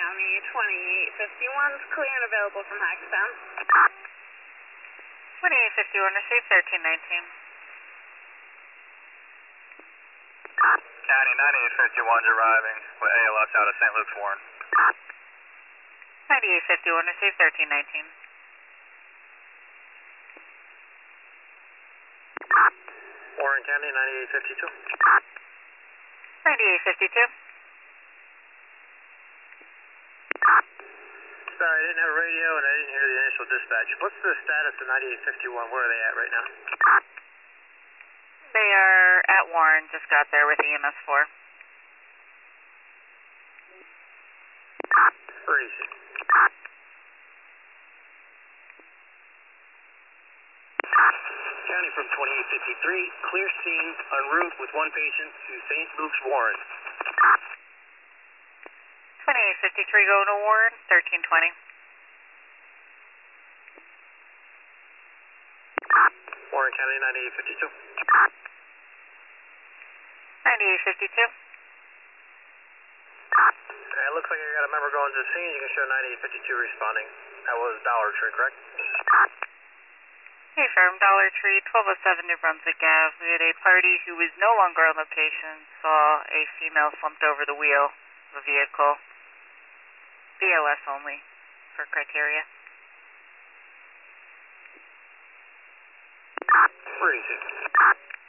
County, 2851's clear and available from Hackettstown. 2851, receive 1319. County 9851's arriving with ALS out of St. Luke's Warren. 9851, receive 1319. Warren County 9852. 9852. Sorry, I didn't have a radio and I didn't hear the initial dispatch. What's the status of 9851? Where are they at right now? They are at Warren, just got there with EMS 4. Where is he? County from 2853, clear scene en route with one patient to St. Luke's Warren. 2853 going to Warren, 1320. Warren County 9852. 9852. It looks like I got a member going to the scene. You can show 9852 responding. That was Dollar Tree, correct? Hey, firm, Dollar Tree, 1207 New Brunswick Ave. We had a party who was no longer on the patient, saw a female slumped over the wheel of a vehicle. BLS only for criteria. Where is it?